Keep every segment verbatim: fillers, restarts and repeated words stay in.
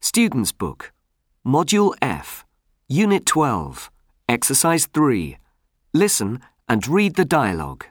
Students' Book, Module F, Unit twelve, Exercise three. Listen and read the dialogue.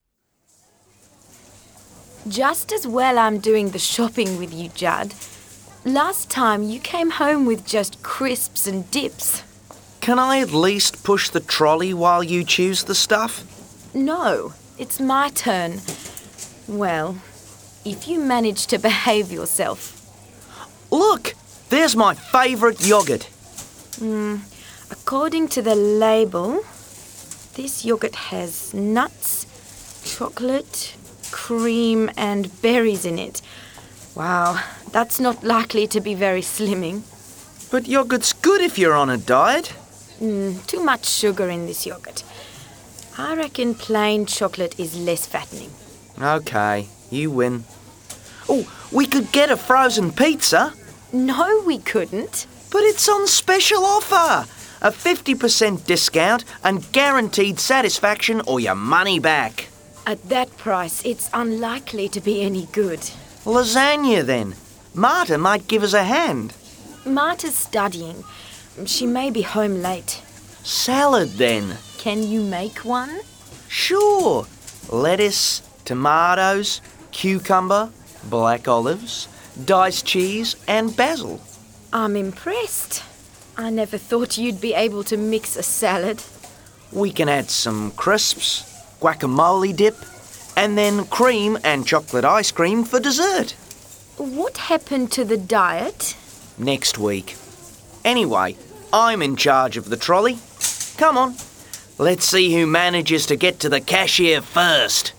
Just as well I'm doing the shopping with you, Judd. Last time you came home with just crisps and dips. Can I at least push the trolley while you choose the stuff? No, it's my turn. Well, if you manage to behave yourself. Look, there's my favourite yoghurt. Mm, according to the label, this yoghurt has nuts, chocolate, cream and berries in it. Wow, that's not likely to be very slimming. But yoghurt's good if you're on a diet. Mm, too much sugar in this yoghurt. I reckon plain chocolate is less fattening. OK, you win. Oh, we could get a frozen pizza. No, we couldn't. But it's on special offer. A fifty percent discount and guaranteed satisfaction or your money back. At that price, it's unlikely to be any good. Lasagna, then. Marta might give us a hand. Marta's studying. She may be home late. Salad, then. Can you make one? Sure. Lettuce, tomatoes, cucumber, black olives, diced cheese and basil. I'm impressed. I never thought you'd be able to mix a salad. We can add some crisps, guacamole dip, and then cream and chocolate ice cream for dessert. What happened to the diet? Next week. Anyway, I'm in charge of the trolley. Come on, let's see who manages to get to the cashier first.